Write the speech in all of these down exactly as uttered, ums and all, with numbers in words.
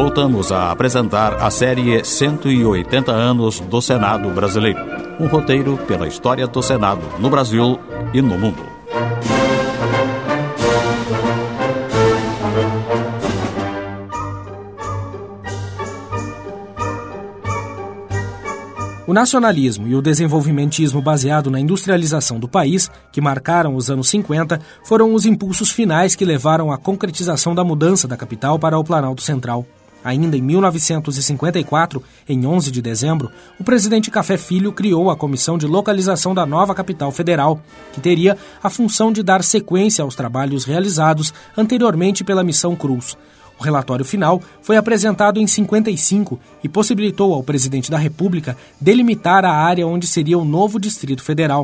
voltamos a apresentar a série cento e oitenta anos do Senado Brasileiro. Um roteiro pela história do Senado no Brasil e no mundo. O nacionalismo e o desenvolvimentismo baseado na industrialização do país, que marcaram os anos cinquenta, foram os impulsos finais que levaram à concretização da mudança da capital para o Planalto Central. Ainda em mil novecentos e cinquenta e quatro, em onze de dezembro, o presidente Café Filho criou a Comissão de Localização da nova capital federal, que teria a função de dar sequência aos trabalhos realizados anteriormente pela Missão Cruz. O relatório final foi apresentado em cinquenta e cinco e possibilitou ao presidente da República delimitar a área onde seria o novo Distrito Federal.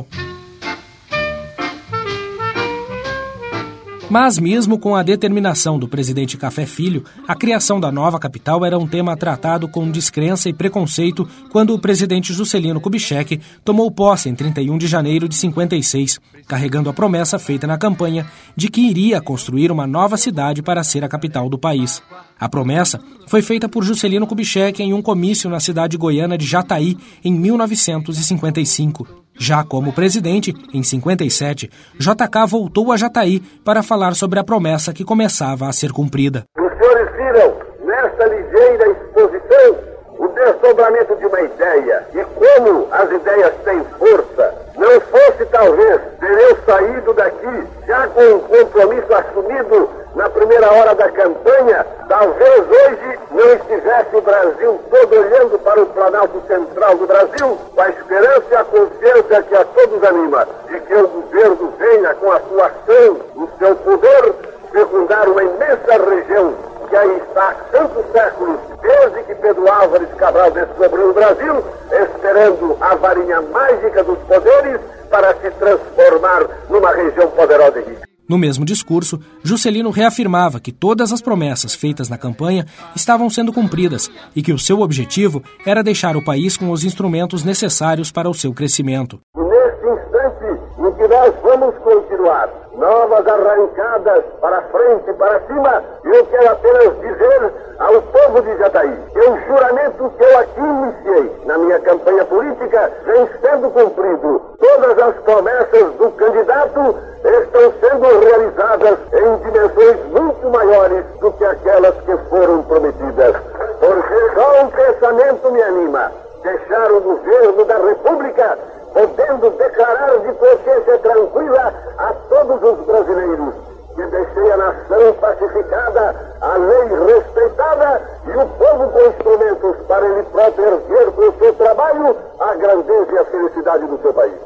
Mas mesmo com a determinação do presidente Café Filho, a criação da nova capital era um tema tratado com descrença e preconceito quando o presidente Juscelino Kubitschek tomou posse em trinta e um de janeiro de cinquenta e seis, carregando a promessa feita na campanha de que iria construir uma nova cidade para ser a capital do país. A promessa foi feita por Juscelino Kubitschek em um comício na cidade goiana de Jataí, em mil novecentos e cinquenta e cinco. Já como presidente, em cinquenta e sete, J K voltou a Jataí para falar sobre a promessa que começava a ser cumprida. Os senhores viram, nesta ligeira exposição, o desdobramento de uma ideia. E como as ideias têm força, não fosse talvez ter eu saído daqui já com um compromisso assumido na primeira hora da campanha, talvez hoje não estivesse o Brasil todo olhando para o Planalto Central do Brasil, com a esperança e a confiança que a todos anima, de que o governo venha com a sua ação, o seu poder, fecundar uma imensa região que aí está há tantos séculos, desde que Pedro Álvares Cabral descobriu o Brasil, esperando a varinha mágica dos poderes para se transformar numa região poderosa e rica. No mesmo discurso, Juscelino reafirmava que todas as promessas feitas na campanha estavam sendo cumpridas e que o seu objetivo era deixar o país com os instrumentos necessários para o seu crescimento. E neste instante em que nós vamos continuar novas arrancadas para frente e para cima, eu quero apenas dizer ao povo de Jataí que o juramento que eu aqui iniciei na minha campanha política vem sendo cumprido. Todas as promessas do candidato estão sendo realizadas em dimensões muito maiores do que aquelas que foram prometidas. Porque só um pensamento me anima: deixar o governo da República podendo declarar de consciência tranquila a todos os brasileiros que deixei a nação pacificada, a lei respeitada e o povo com instrumentos para ele próprio erguer com o seu trabalho a grandeza e a felicidade do seu país.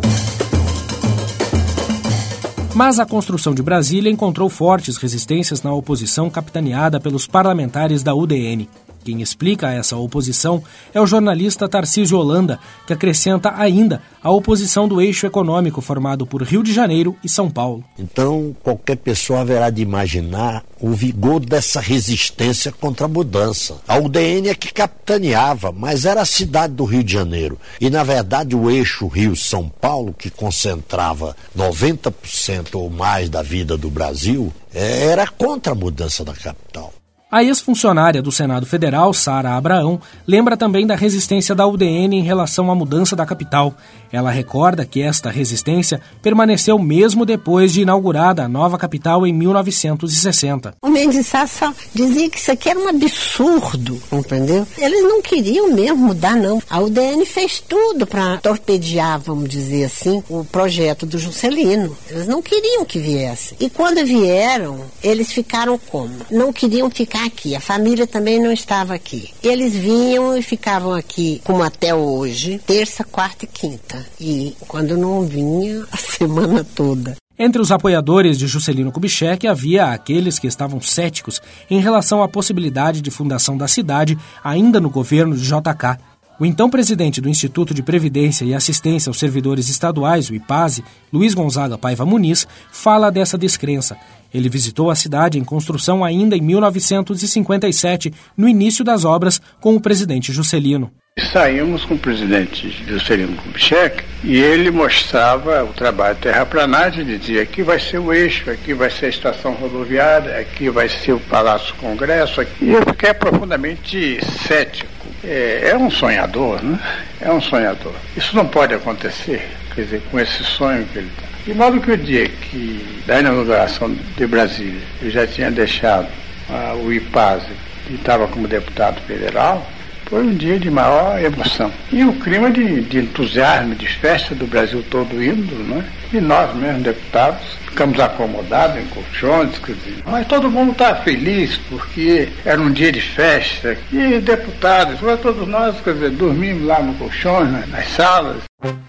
Mas a construção de Brasília encontrou fortes resistências na oposição capitaneada pelos parlamentares da U D N. Quem explica essa oposição é o jornalista Tarcísio Holanda, que acrescenta ainda a oposição do eixo econômico formado por Rio de Janeiro e São Paulo. Então, qualquer pessoa haverá de imaginar o vigor dessa resistência contra a mudança. A U D N é que capitaneava, mas era a cidade do Rio de Janeiro. E, na verdade, o eixo Rio-São Paulo, que concentrava noventa por cento ou mais da vida do Brasil, era contra a mudança da capital. A ex-funcionária do Senado Federal, Sara Abraão, lembra também da resistência da U D N em relação à mudança da capital. Ela recorda que esta resistência permaneceu mesmo depois de inaugurada a nova capital em mil novecentos e sessenta. O Mendes Sá só dizia que isso aqui era um absurdo, entendeu? Eles não queriam mesmo mudar, não. A U D N fez tudo para torpedear, vamos dizer assim, o projeto do Juscelino. Eles não queriam que viesse. E quando vieram, eles ficaram como? Não queriam ficar aqui, a família também não estava aqui. Eles vinham e ficavam aqui, como até hoje, terça, quarta e quinta. E quando não vinha, a semana toda. Entre os apoiadores de Juscelino Kubitschek havia aqueles que estavam céticos em relação à possibilidade de fundação da cidade ainda no governo de J K. O então presidente do Instituto de Previdência e Assistência aos Servidores Estaduais, o IPASE, Luiz Gonzaga Paiva Muniz, fala dessa descrença. Ele visitou a cidade em construção ainda em mil novecentos e cinquenta e sete, no início das obras, com o presidente Juscelino. Saímos com o presidente Juscelino Kubitschek e ele mostrava o trabalho de terraplanagem, dizia aqui vai ser o eixo, aqui vai ser a estação rodoviária, aqui vai ser o Palácio do Congresso. Aqui. E eu fiquei profundamente cético. É, é um sonhador, né? É um sonhador. Isso não pode acontecer, quer dizer, com esse sonho que ele tem. De modo que o dia que, da inauguração de Brasília, eu já tinha deixado ah, o I P A S e estava como deputado federal, foi um dia de maior emoção. E o clima de, de entusiasmo, de festa do Brasil todo indo, né? E nós mesmos, deputados, ficamos acomodados em colchões, quer dizer, mas todo mundo estava feliz, porque era um dia de festa. E deputados, todos nós, quer dizer, dormimos lá no colchão, né? Nas salas.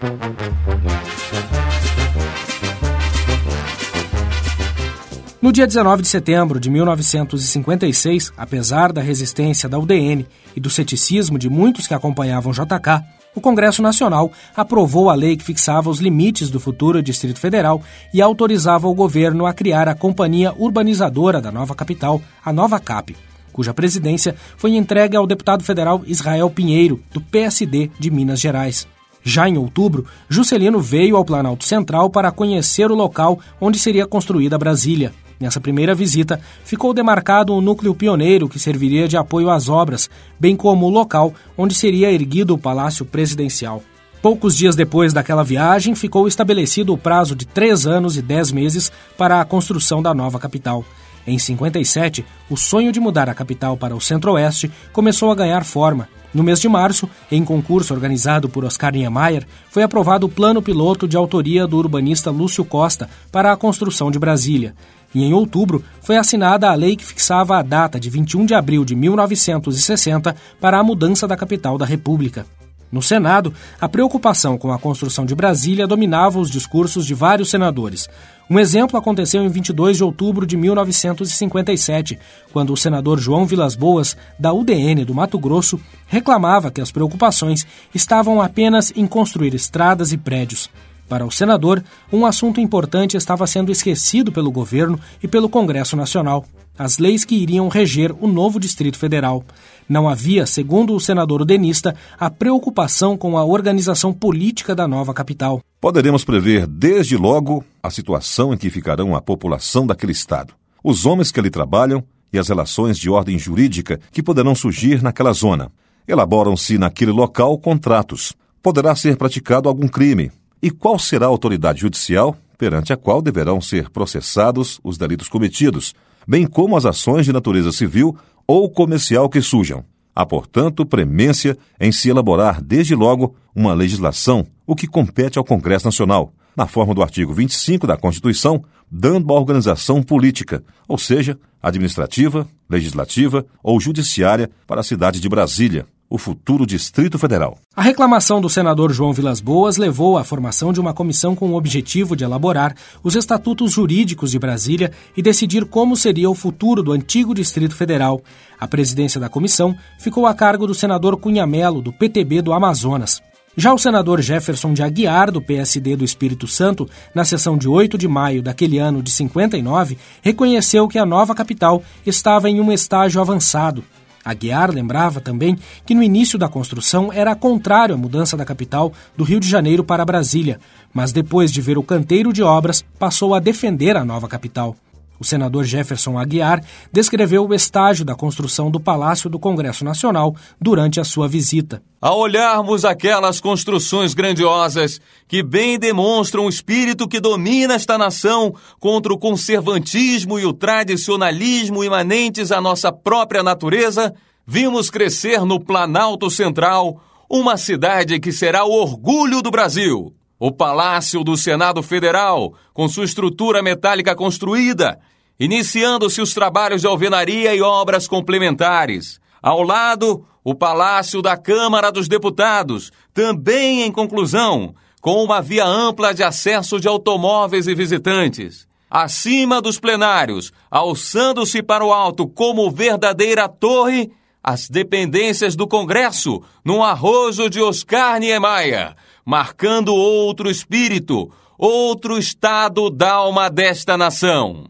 No dia dezenove de setembro de mil novecentos e cinquenta e seis, apesar da resistência da U D N e do ceticismo de muitos que acompanhavam J K, o Congresso Nacional aprovou a lei que fixava os limites do futuro Distrito Federal e autorizava o governo a criar a Companhia Urbanizadora da nova capital, a Nova Cap, cuja presidência foi entregue ao deputado federal Israel Pinheiro, do P S D de Minas Gerais. Já em outubro, Juscelino veio ao Planalto Central para conhecer o local onde seria construída Brasília. Nessa primeira visita, ficou demarcado um núcleo pioneiro que serviria de apoio às obras, bem como o local onde seria erguido o Palácio Presidencial. Poucos dias depois daquela viagem, ficou estabelecido o prazo de três anos e dez meses para a construção da nova capital. Em cinquenta e sete, o sonho de mudar a capital para o Centro-Oeste começou a ganhar forma. No mês de março, em concurso organizado por Oscar Niemeyer, foi aprovado o plano piloto de autoria do urbanista Lúcio Costa para a construção de Brasília. E em outubro, foi assinada a lei que fixava a data de vinte e um de abril de mil novecentos e sessenta para a mudança da capital da República. No Senado, a preocupação com a construção de Brasília dominava os discursos de vários senadores. Um exemplo aconteceu em vinte e dois de outubro de mil novecentos e cinquenta e sete, quando o senador João Vilas Boas, da U D N do Mato Grosso, reclamava que as preocupações estavam apenas em construir estradas e prédios. Para o senador, um assunto importante estava sendo esquecido pelo governo e pelo Congresso Nacional: as leis que iriam reger o novo Distrito Federal. Não havia, segundo o senador udenista, a preocupação com a organização política da nova capital. Poderemos prever desde logo a situação em que ficarão a população daquele estado, os homens que ali trabalham e as relações de ordem jurídica que poderão surgir naquela zona. Elaboram-se naquele local contratos. Poderá ser praticado algum crime. E qual será a autoridade judicial perante a qual deverão ser processados os delitos cometidos, bem como as ações de natureza civil ou comercial que surjam. Há, portanto, premência em se elaborar desde logo uma legislação, o que compete ao Congresso Nacional, na forma do artigo vinte e cinco da Constituição, dando a organização política, ou seja, administrativa, legislativa ou judiciária para a cidade de Brasília, o futuro Distrito Federal. A reclamação do senador João Vilas Boas levou à formação de uma comissão com o objetivo de elaborar os estatutos jurídicos de Brasília e decidir como seria o futuro do antigo Distrito Federal. A presidência da comissão ficou a cargo do senador Cunha Mello, do P T B do Amazonas. Já o senador Jefferson de Aguiar, do P S D do Espírito Santo, na sessão de oito de maio daquele ano de cinquenta e nove, reconheceu que a nova capital estava em um estágio avançado. Aguiar lembrava também que no início da construção era contrário à mudança da capital do Rio de Janeiro para Brasília, mas depois de ver o canteiro de obras, passou a defender a nova capital. O senador Jefferson Aguiar descreveu o estágio da construção do Palácio do Congresso Nacional durante a sua visita. Ao olharmos aquelas construções grandiosas que bem demonstram o espírito que domina esta nação contra o conservantismo e o tradicionalismo imanentes à nossa própria natureza, vimos crescer no Planalto Central uma cidade que será o orgulho do Brasil. O Palácio do Senado Federal, com sua estrutura metálica construída, iniciando-se os trabalhos de alvenaria e obras complementares. Ao lado, o Palácio da Câmara dos Deputados, também em conclusão, com uma via ampla de acesso de automóveis e visitantes. Acima dos plenários, alçando-se para o alto como verdadeira torre, as dependências do Congresso, num arrojo de Oscar Niemeyer, marcando outro espírito, outro estado d'alma desta nação.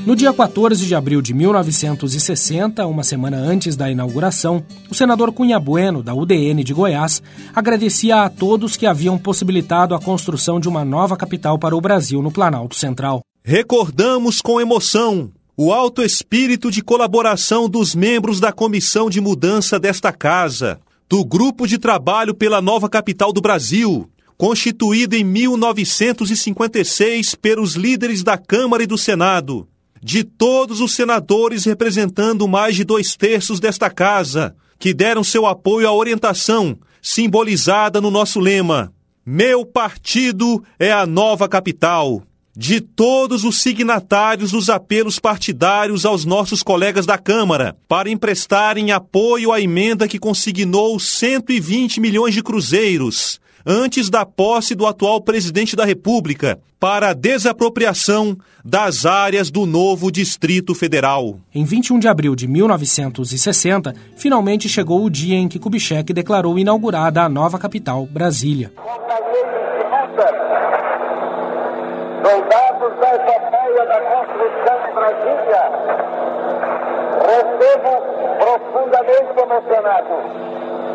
No dia quatorze de abril de mil novecentos e sessenta, uma semana antes da inauguração, o senador Cunha Bueno, da U D N de Goiás, agradecia a todos que haviam possibilitado a construção de uma nova capital para o Brasil no Planalto Central. Recordamos com emoção o alto espírito de colaboração dos membros da Comissão de Mudança desta Casa, do Grupo de Trabalho pela Nova Capital do Brasil, constituído em mil novecentos e cinquenta e seis pelos líderes da Câmara e do Senado, de todos os senadores representando mais de dois terços desta casa, que deram seu apoio à orientação simbolizada no nosso lema: Meu partido é a nova capital. De todos os signatários dos apelos partidários aos nossos colegas da Câmara para emprestarem apoio à emenda que consignou cento e vinte milhões de cruzeiros antes da posse do atual presidente da República para a desapropriação das áreas do novo Distrito Federal. Em vinte e um de abril de mil novecentos e sessenta, finalmente chegou o dia em que Kubitschek declarou inaugurada a nova capital, Brasília. Soldados da epopeia da construção de Brasília, recebo profundamente emocionado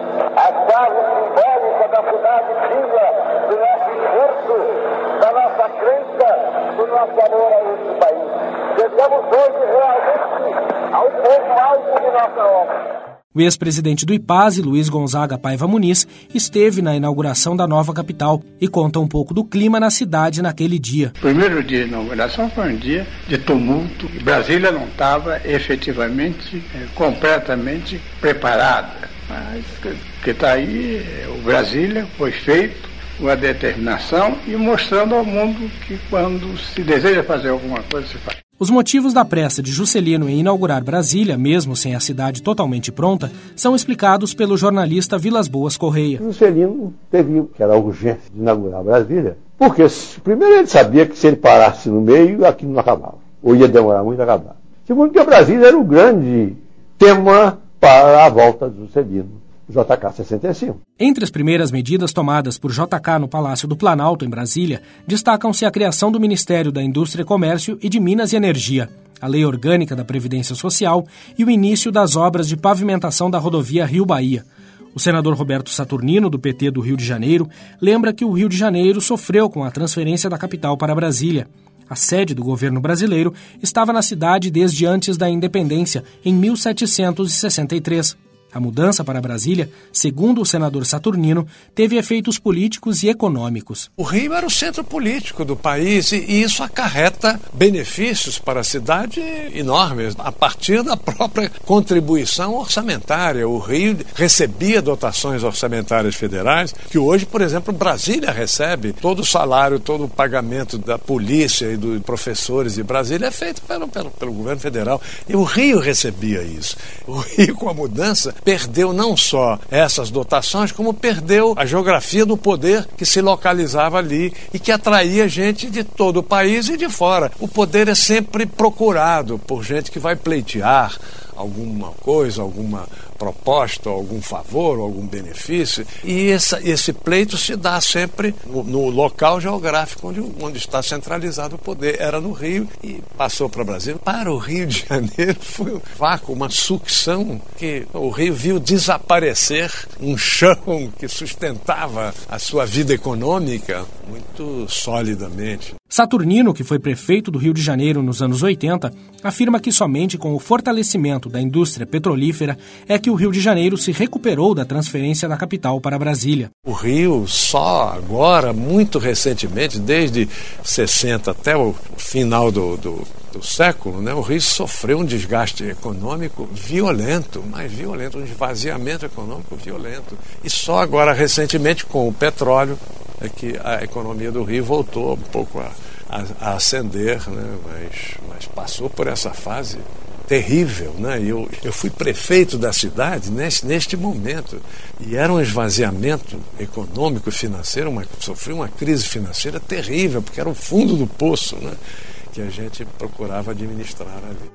a chave simbólica da cidade viva do nosso esforço, da nossa crença, do nosso amor a este país. Chegamos hoje realmente ao ponto alto de nossa obra. O ex-presidente do I P A S, Luiz Gonzaga Paiva Muniz, esteve na inauguração da nova capital e conta um pouco do clima na cidade naquele dia. O primeiro dia de inauguração foi um dia de tumulto. Brasília não estava efetivamente, completamente preparada. Mas o que está aí, o Brasília foi feito com a determinação e mostrando ao mundo que quando se deseja fazer alguma coisa, se faz. Os motivos da pressa de Juscelino em inaugurar Brasília, mesmo sem a cidade totalmente pronta, são explicados pelo jornalista Vilas Boas Correia. Juscelino teve que era a urgência de inaugurar Brasília, porque primeiro ele sabia que se ele parasse no meio, aquilo não acabava, ou ia demorar muito a acabar. Segundo, que a Brasília era o grande tema para a volta de Juscelino. J K sessenta e cinco. Entre as primeiras medidas tomadas por J K no Palácio do Planalto, em Brasília, destacam-se a criação do Ministério da Indústria e Comércio e de Minas e Energia, a Lei Orgânica da Previdência Social e o início das obras de pavimentação da rodovia Rio-Bahia. O senador Roberto Saturnino, do P T do Rio de Janeiro, lembra que o Rio de Janeiro sofreu com a transferência da capital para Brasília. A sede do governo brasileiro estava na cidade desde antes da independência, em mil setecentos e sessenta e três. A mudança para Brasília, segundo o senador Saturnino, teve efeitos políticos e econômicos. O Rio era o centro político do país e isso acarreta benefícios para a cidade enormes, a partir da própria contribuição orçamentária. O Rio recebia dotações orçamentárias federais, que hoje, por exemplo, Brasília recebe. Todo o salário, todo o pagamento da polícia e dos professores de Brasília é feito pelo, pelo, pelo governo federal. E o Rio recebia isso. O Rio, com a mudança, perdeu não só essas dotações, como perdeu a geografia do poder que se localizava ali e que atraía gente de todo o país e de fora. O poder é sempre procurado por gente que vai pleitear alguma coisa, alguma proposta, algum favor, algum benefício, e essa, esse pleito se dá sempre no, no local geográfico onde, onde está centralizado o poder. Era no Rio e passou para Brasília. Para o Rio de Janeiro foi um vácuo, uma sucção, que o Rio viu desaparecer um chão que sustentava a sua vida econômica muito solidamente. Saturnino, que foi prefeito do Rio de Janeiro nos anos oitenta, afirma que somente com o fortalecimento da indústria petrolífera é que o Rio de Janeiro se recuperou da transferência da capital para Brasília. O Rio só agora, muito recentemente, desde sessenta até o final do, do, do século, né, o Rio sofreu um desgaste econômico violento, mas violento, um esvaziamento econômico violento. E só agora, recentemente, com o petróleo, é que a economia do Rio voltou um pouco a, a, a ascender, né? mas, mas passou por essa fase terrível. Né? Eu, eu fui prefeito da cidade neste, neste momento e era um esvaziamento econômico e financeiro, uma, sofri uma crise financeira terrível, porque era o fundo do poço, né? que a gente procurava administrar ali.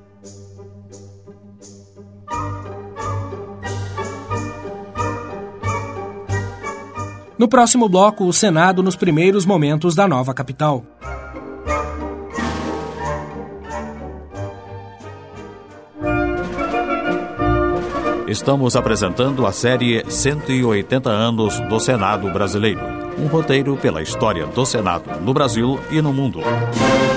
No próximo bloco, o Senado nos primeiros momentos da nova capital. estamos apresentando a série cento e oitenta anos do Senado Brasileiro. Um roteiro pela história do Senado no Brasil e no mundo.